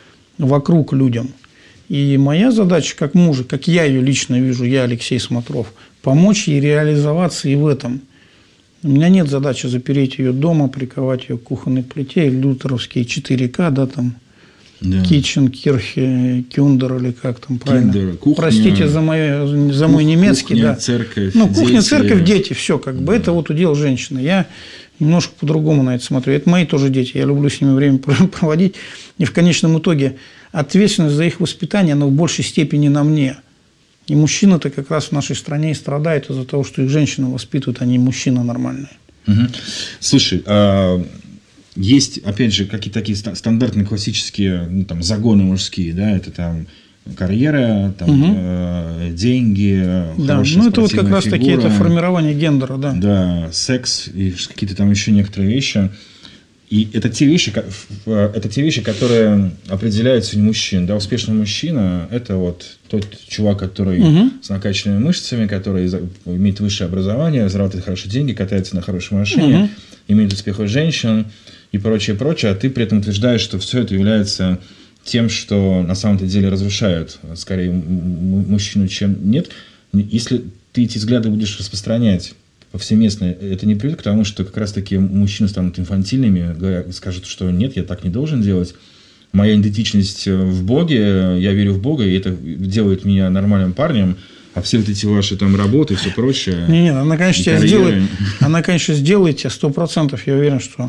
вокруг людям. И моя задача как мужа, как я ее лично вижу, я, Алексей Смотров, помочь ей реализоваться и в этом. У меня нет задачи запереть ее дома, приковать ее к кухонной плите, лютеровские четыре ка, да, там, да. Kitchen, Kirche, Кюндер или как там правильно. Киндер, кухня, простите за, мое, за мой кух, немецкий. Кухня, да. церковь, ну, кухня, дети. церковь, дети, все как бы. Да. Это вот удел женщины. Я немножко по-другому на это смотрю. Это мои тоже дети. Я люблю с ними время проводить. И в конечном итоге ответственность за их воспитание, она в большей степени на мне. И мужчина-то как раз в нашей стране и страдает из-за того, что их женщины воспитывают, а не мужчины нормальные. Угу. Слушай, а... есть, опять же, какие-то такие стандартные классические ну, там, загоны мужские, да, это там карьера, там, угу. э, деньги, да, ну это вот как раз таки это формирование гендера, да. Да, секс и какие-то там еще некоторые вещи. И это те вещи, это те вещи, которые определяют сегодня мужчин. Да, успешный мужчина – это вот тот чувак, который угу. с накачанными мышцами, который имеет высшее образование, зарабатывает хорошие деньги, катается на хорошей машине, угу. имеет успех у женщин и прочее, прочее. А ты при этом утверждаешь, что все это является тем, что на самом-то деле разрушает скорее мужчину, чем нет. Если ты эти взгляды будешь распространять повсеместно, это не приведет к тому, что как раз-таки мужчины станут инфантильными, говорят, скажут, что нет, я так не должен делать. Моя идентичность в Боге, я верю в Бога, и это делает меня нормальным парнем, а все вот эти ваши там работы и все прочее. Не, нет, она, конечно, тебя сделает, она, конечно, сделает тебя сто процентов. Я уверен, что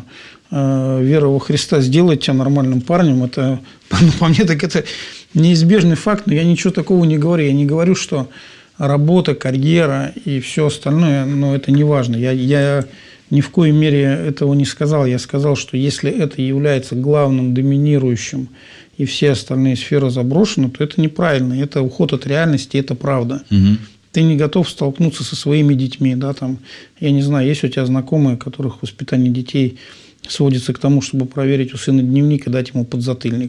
э, вера во Христа сделает тебя нормальным парнем. Это, ну, по мне, так это неизбежный факт, но я ничего такого не говорю. Я не говорю, что работа, карьера и все остальное, но это не важно. Я, я ни в коей мере этого не сказал. Я сказал, что если это является главным, доминирующим, и все остальные сферы заброшены, то это неправильно. Это уход от реальности, это правда. Угу. Ты не готов столкнуться со своими детьми. Да, там, я не знаю, есть у тебя знакомые, у которых воспитание детей сводится к тому, чтобы проверить у сына дневник и дать ему подзатыльник.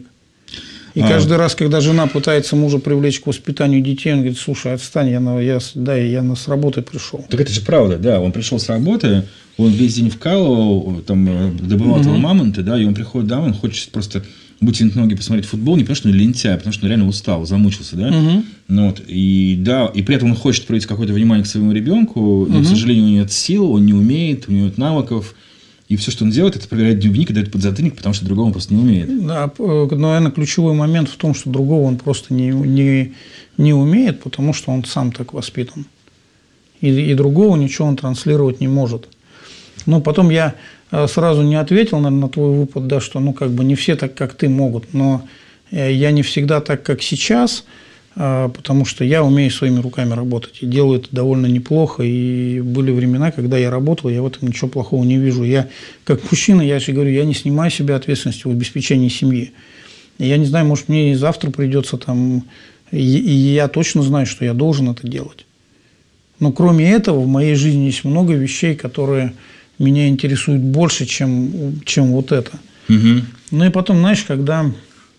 И а. каждый раз, когда жена пытается мужа привлечь к воспитанию детей, он говорит: слушай, отстань, я, на, я, да, я на, с работы пришел. Так это же правда, да. Он пришел с работы, он весь день вкалывал, там, добывал угу. мамонты, да, и он приходит домой, он хочет просто вытянуть ноги, посмотреть футбол, не потому что он лентяй, а потому что он реально устал, замучился, да. Угу. Ну, вот, и, да, и при этом он хочет проявить какое-то внимание к своему ребенку, но, угу. к сожалению, у него нет сил, он не умеет, у него нет навыков. И все, что он делает, это проверять дневник и дать подзатыльник, потому что другого он просто не умеет. Да, наверное, ключевой момент в том, что другого он просто не, не, не умеет, потому что он сам так воспитан. И, и другого ничего он транслировать не может. Ну, потом я сразу не ответил, наверное, на твой выпад, да, что ну, как бы не все так, как ты, могут. Но я не всегда так, как сейчас, потому что я умею своими руками работать и делаю это довольно неплохо. И были времена, когда я работал, я в этом ничего плохого не вижу. Я, как мужчина, я же говорю, я не снимаю с себя ответственности в обеспечении семьи. Я не знаю, может, мне и завтра придется там, и, и я точно знаю, что я должен это делать. Но кроме этого, в моей жизни есть много вещей, которые меня интересуют больше, чем, чем вот это. Угу. Ну и потом, знаешь, когда...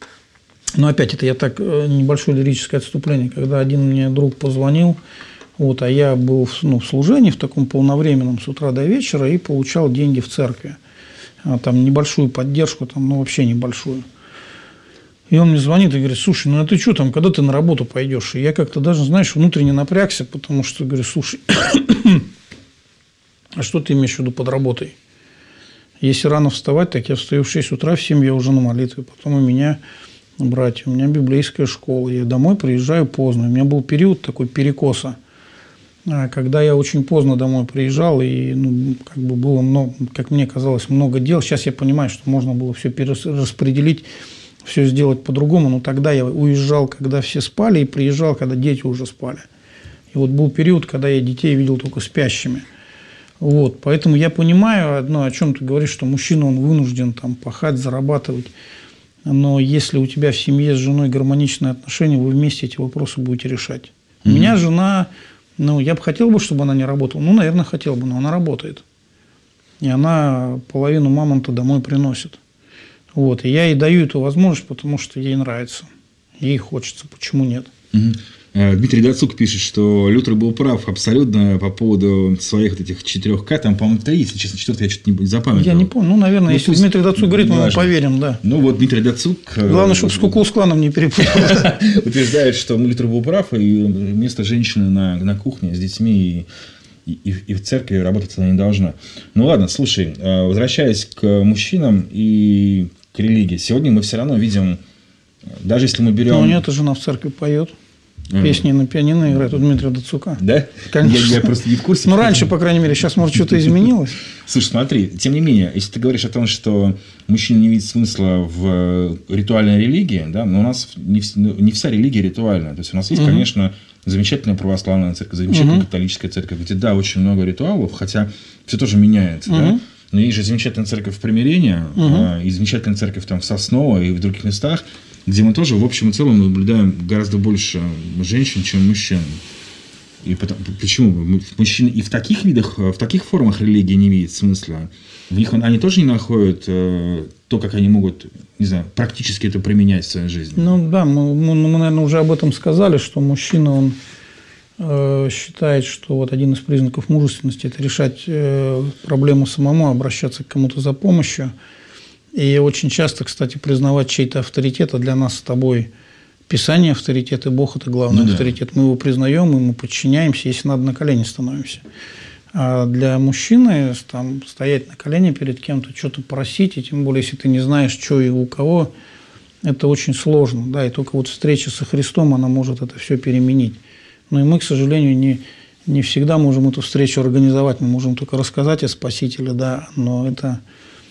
Ну, опять это я так, небольшое лирическое отступление, когда один мне друг позвонил, вот, а я был ну, в служении в таком полновременном с утра до вечера и получал деньги в церкви. Там небольшую поддержку, там, ну, вообще небольшую. И он мне звонит и говорит: слушай, ну, а ты что там, когда ты на работу пойдешь? И я как-то даже, знаешь, внутренне напрягся, потому что, говорю: слушай, а что ты имеешь в виду под работой? Если рано вставать, так я встаю в шесть утра, в семь я уже на молитве, потом у меня... братья, у меня библейская школа, я домой приезжаю поздно. У меня был период такой перекоса, когда я очень поздно домой приезжал, и ну, как бы было много, как мне казалось, много дел. Сейчас я понимаю, что можно было все перераспределить, все сделать по-другому, но тогда я уезжал, когда все спали, и приезжал, когда дети уже спали. И вот был период, когда я детей видел только спящими. Вот, поэтому я понимаю одно, о чем ты говоришь, что мужчина, он вынужден там пахать, зарабатывать. Но если у тебя в семье с женой гармоничные отношения, вы вместе эти вопросы будете решать. Mm-hmm. У меня жена Ну, я бы хотел бы, чтобы она не работала. Ну, наверное, хотел бы, но она работает. И она половину мамонта домой приносит. Вот. И я ей даю эту возможность, потому что ей нравится. Ей хочется. Почему нет? Угу. Дмитрий Дацук пишет, что Лютер был прав абсолютно по поводу своих вот этих четырех К. Там, по-моему, три, если честно, четвертый я что-то не запамятовал. Я не помню. Ну, наверное, ну, если пусть... Дмитрий Дацук говорит, мы ему поверим, да. Ну, вот Дмитрий Дацук... Главное, чтобы с Ку-клукс-кланом не перепутал. Утверждает, что Лютер был прав, и вместо женщины на, на кухне с детьми и, и, и в церкви работать она не должна. Ну, ладно, слушай, возвращаясь к мужчинам и к религии. Сегодня мы все равно видим, даже если мы берем... Ну, нет, жена в церкви поет. Песни на пианино играют у Дмитрия Дацука. Да? Конечно. Я, я просто не в курсе. Ну, раньше, по крайней мере, сейчас, может, что-то изменилось. Слушай, смотри, тем не менее, если ты говоришь о том, что мужчина не видит смысла в ритуальной религии, да, но у нас не, не вся религия ритуальная. То есть, у нас есть, угу. конечно, замечательная православная церковь, замечательная угу. католическая церковь, где, да, очень много ритуалов, хотя все тоже меняется, угу. да. Но есть же замечательная церковь Примирения, угу. и замечательная церковь там в Сосново и в других местах, где мы тоже в общем и целом наблюдаем гораздо больше женщин, чем мужчин. И потому, почему? Мужчины и в таких видах, в таких формах религии не видят смысла. В них они тоже не находят э, то, как они могут, не знаю, практически это применять в своей жизни. Ну да, мы, мы, мы наверное, уже об этом сказали, что мужчина, он э, считает, что вот один из признаков мужественности – это решать э, проблему самому, обращаться к кому-то за помощью. И очень часто, кстати, признавать чей-то авторитет, а для нас с тобой Писание авторитет, и Бог – это главный ну, авторитет. Да. Мы его признаем, мы ему подчиняемся, если надо, на колени становимся. А для мужчины там, стоять на колени перед кем-то, что-то просить, и тем более, если ты не знаешь, что и у кого, это очень сложно. Да? И только вот встреча со Христом, она может это все переменить. Но и мы, к сожалению, не, не всегда можем эту встречу организовать. Мы можем только рассказать о Спасителе, да, но это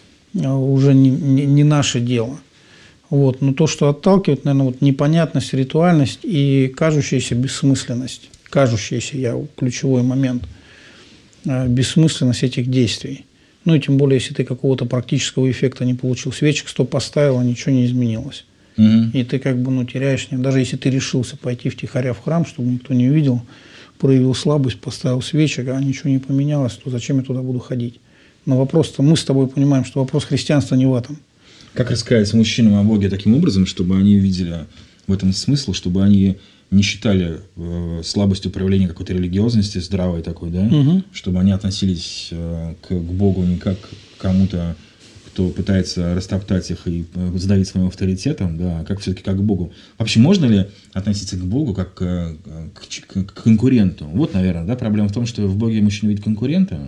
уже не, не, не наше дело. Вот. Но то, что отталкивает, наверное, вот непонятность, ритуальность и кажущаяся бессмысленность. Кажущаяся, я ключевой момент. Бессмысленность этих действий. Ну и тем более, если ты какого-то практического эффекта не получил. Свечек сто поставил, а ничего не изменилось. Угу. И ты как бы ну, теряешь, даже если ты решился пойти втихаря в храм, чтобы никто не увидел, проявил слабость, поставил свечек, а ничего не поменялось, то зачем я туда буду ходить? Но вопрос-то, мы с тобой понимаем, что вопрос христианства не в этом. Как рассказать мужчинам о Боге таким образом, чтобы они видели в этом смысл, чтобы они не считали э, слабостью проявления какой-то религиозности, здравой такой, да, угу. чтобы они относились э, к, к Богу не как к кому-то, кто пытается растоптать их и задавить своим авторитетом, да, а как все-таки как к Богу. Вообще, можно ли относиться к Богу как к, к, к конкуренту? Вот, наверное, да, проблема в том, что в Боге мужчина видит конкурента.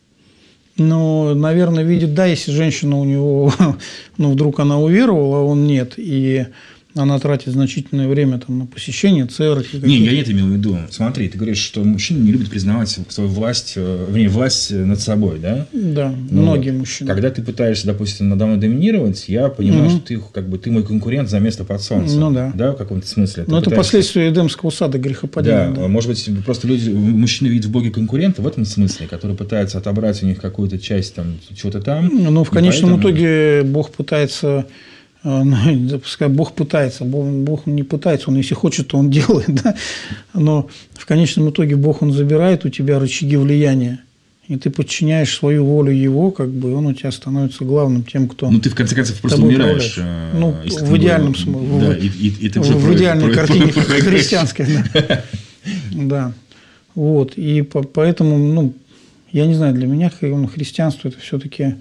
Ну, наверное, видит, да, если женщина у него, ну, вдруг она уверовала, а он нет, и она тратит значительное время там, на посещение церкви. Не, я это имел в виду. Смотри, ты говоришь, что мужчина не любит признавать свою власть, вернее, власть над собой, да? Да, но многие мужчины. Когда ты пытаешься, допустим, надо мной доминировать, я понимаю, угу. что ты, как бы, ты мой конкурент за место под солнцем. Ну да. Да, в каком-то смысле. Ну, это последствия Эдемского сада, грехопадения. Да, да, может быть, просто люди, мужчины видят в Боге конкурента в этом смысле, который пытается отобрать у них какую-то часть там, чего-то там. Ну, в конечном поэтому... итоге Бог пытается... Пускай Бог пытается, Бог, Бог не пытается, Он если хочет, то Он делает, да? Но в конечном итоге Бог, Он забирает у тебя рычаги влияния, и ты подчиняешь свою волю Его, как бы, Он у тебя становится главным тем, кто... Ну, ты в конце концов просто умираешь. Ну, в идеальном смысле, да, и, и, и ты в, в идеальной картине христианской, да. Да, вот, и поэтому, ну, я не знаю, для меня христианство – это все-таки...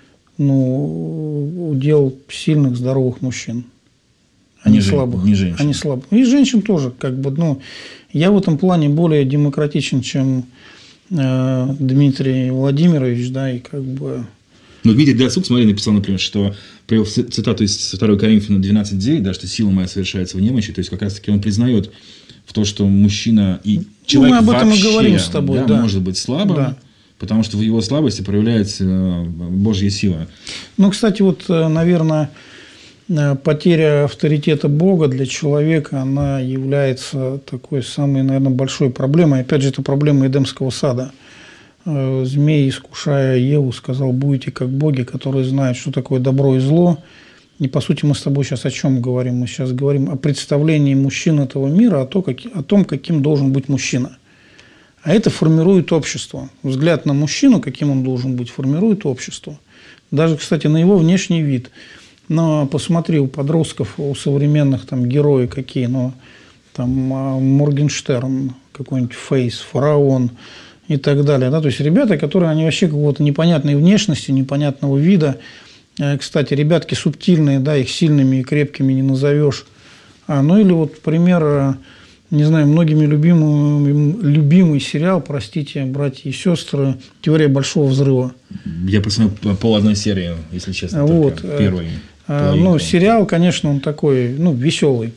ну, удел сильных, здоровых мужчин, а не, не слабых. Не женщин. А не слабых. И женщин тоже, как бы, ну, я в этом плане более демократичен, чем э, Дмитрий Владимирович, да, и как бы... Ну, Дмитрий Дацук, смотри, написал, например, что привел цитату из второго Коринфянам двенадцать девять, да, что сила моя совершается в немощи, то есть, как раз-таки он признает в то, что мужчина и человек ну, мы об этом вообще, и говорим с тобой, да, да. может быть слабым, да. Потому что в его слабости проявляется Божья сила. Ну, кстати, вот, наверное, потеря авторитета Бога для человека, она является такой самой, наверное, большой проблемой. Опять же, это проблема Эдемского сада. Змей, искушая Еву, сказал: будете как боги, которые знают, что такое добро и зло. И, по сути, мы с тобой сейчас о чем говорим? Мы сейчас говорим о представлении мужчин этого мира, о том, каким должен быть мужчина. А это формирует общество. Взгляд на мужчину, каким он должен быть, формирует общество. Даже, кстати, на его внешний вид. Но посмотри, у подростков, у современных там герои какие, ну, там Моргенштерн, какой-нибудь Фейс, Фараон и так далее. Да? То есть ребята, которые, они вообще какого-то непонятной внешности, непонятного вида. Кстати, ребятки субтильные, да, их сильными и крепкими не назовешь. А, ну или вот пример, не знаю, многими любимый, любимый сериал, простите, братья и сестры, «Теория большого взрыва». Я посмотрел пол одной серии, если честно, вот. первый. Ну, сериал, конечно, он такой, ну, веселый.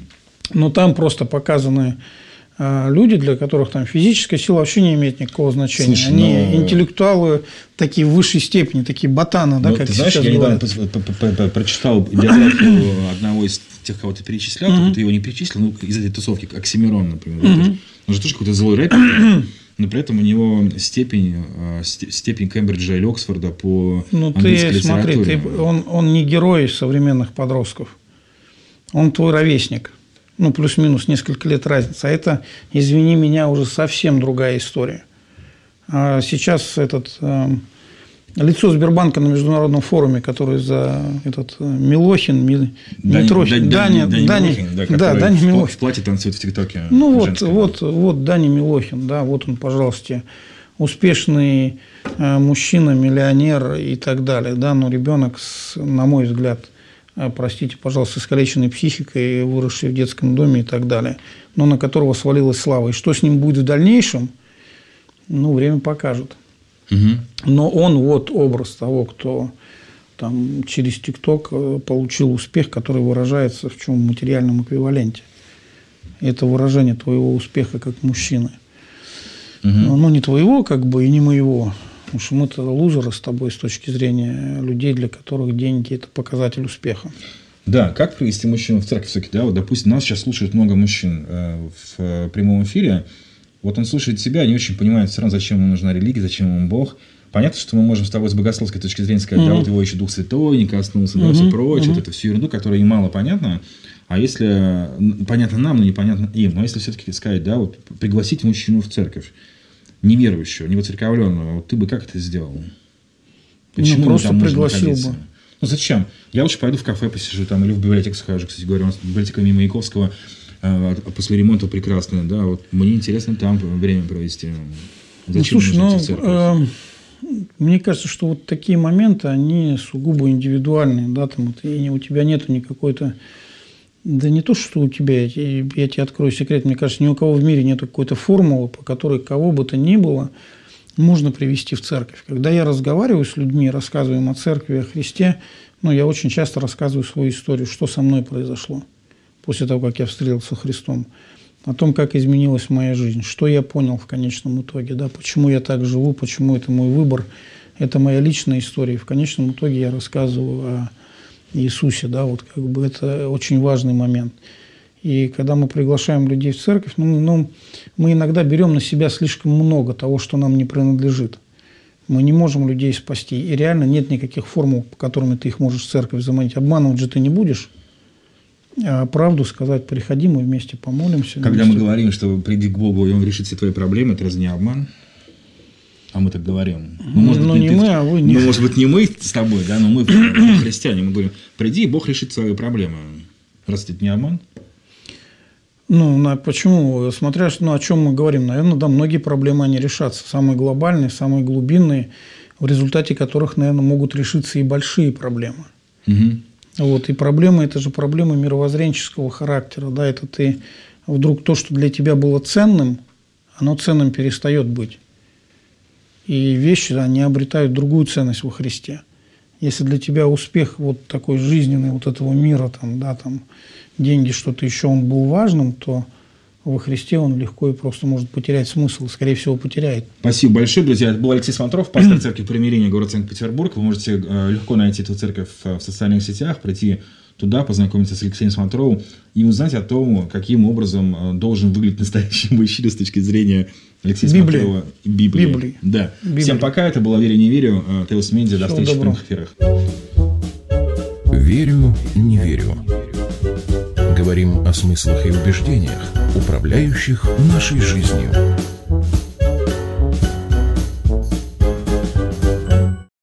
Но там просто показаны люди, для которых там физическая сила вообще не имеет никакого значения. Слушай, они но... интеллектуалы такие в высшей степени, такие ботаны, да, ну, как ты знаешь, сейчас я говорят. недавно прочитал биографию одного из тех, кого ты перечислял, mm-hmm. ты его не перечислил, ну, из этой тусовки, Оксимирон, например. Mm-hmm. Он же тоже какой-то злой рэпер, но при этом у него степень, степень Кембриджа или Оксфорда по ну, английской ты, литературе. Смотри, ты, он, он не герой современных подростков. Он твой ровесник. Ну, плюс-минус несколько лет разница. А это, извини меня, уже совсем другая история. А сейчас этот э, лицо Сбербанка на международном форуме, который за этот э, Милохин, Ми, Дани, Митрохин, Дани, Дани, Дани, Милохин, да, да, Дани Милохин. В платье танцует в ТикТоке. Ну, вот, вот, вот Дани Милохин, да, вот он, пожалуйста, успешный э, мужчина, миллионер и так далее. Да, но ребенок, с, на мой взгляд, простите, пожалуйста, с искалеченной психикой, выросший в детском доме и так далее, но на которого свалилась слава. И что с ним будет в дальнейшем, ну, время покажет. Угу. Но он вот образ того, кто там через ТикТок получил успех, который выражается в чем материальном эквиваленте. Это выражение твоего успеха как мужчины. Угу. Ну, не твоего, как бы, и не моего. Потому что мы-то лузеры с тобой с точки зрения людей, для которых деньги – это показатель успеха. Да, как привести мужчину в церковь все-таки? Да? Вот, допустим, нас сейчас слушают много мужчин э, в прямом эфире. Вот он слушает себя, не очень понимает все равно, зачем ему нужна религия, зачем ему Бог. Понятно, что мы можем с тобой с богословской точки зрения сказать, mm-hmm. да, вот его еще Дух Святой не коснулся, mm-hmm. да, все прочее, mm-hmm. вот эту всю ерунду, которая им мало понятна. А если понятно нам, но непонятно им, но если все-таки сказать, да, вот пригласить мужчину в церковь, неверующего, невоцерковленного, вот ты бы как это сделал? Почему ну, просто там пригласил бы. Ну, зачем? Я лучше пойду в кафе посижу там, или в библиотеку схожу, кстати говоря, у нас библиотека мимо Маяковского э, после ремонта прекрасная, да, вот мне интересно там время провести. Зачем ну, слушай, ну, э, мне кажется, что вот такие моменты, они сугубо индивидуальные, да, там, вот, и у тебя нету никакой-то. Да не то, что у тебя, я, я тебе открою секрет, мне кажется, ни у кого в мире нет какой-то формулы, по которой кого бы то ни было можно привести в церковь. Когда я разговариваю с людьми, рассказываю им о церкви, о Христе, ну, я очень часто рассказываю свою историю, что со мной произошло после того, как я встретился с Христом, о том, как изменилась моя жизнь, что я понял в конечном итоге, да, почему я так живу, почему это мой выбор, это моя личная история. И в конечном итоге я рассказываю о Иисусе, да, вот как бы это очень важный момент. И когда мы приглашаем людей в церковь, ну, ну, мы иногда берем на себя слишком много того, что нам не принадлежит. Мы не можем людей спасти. И реально нет никаких формул, по которым ты их можешь в церковь заманить. Обманывать же ты не будешь. А правду сказать, приходи, мы вместе помолимся. Когда вместе... мы говорим, что приди к Богу, и Он решит все твои проблемы, это разве не обман? А мы так говорим. Ну, может ну быть, не ты, мы, а вы не... Ну, может быть, не мы с тобой, да, но мы, мы христиане, мы говорим, приди, и Бог решит свои проблемы. Раз это не обман? Ну, на, почему? Смотря ну, о чем мы говорим. Наверное, да, многие проблемы, они решатся. Самые глобальные, самые глубинные, в результате которых, наверное, могут решиться и большие проблемы. Угу. Вот, и проблемы, это же проблемы мировоззренческого характера. Да, это ты вдруг то, что для тебя было ценным, оно ценным перестает быть. И вещи, они обретают другую ценность во Христе. Если для тебя успех вот такой жизненный, вот этого мира, там, да, там, деньги, что-то еще, он был важным, то во Христе он легко и просто может потерять смысл, скорее всего, потеряет. Спасибо большое, друзья. Это был Алексей Свантров, пастор церкви Примирения, город Санкт-Петербург. Вы можете легко найти эту церковь в социальных сетях, прийти туда, познакомиться с Алексеем Свантровым и узнать о том, каким образом должен выглядеть настоящий мужчина с точки зрения Алексея Библии. Свантрова и Библии. Библии. Да. Библии. Всем пока. Это была «Верю, не верю». Теос Медиа. До встречи в прямых эфирах. Верю, не верю. Говорим о смыслах и убеждениях, управляющих нашей жизнью.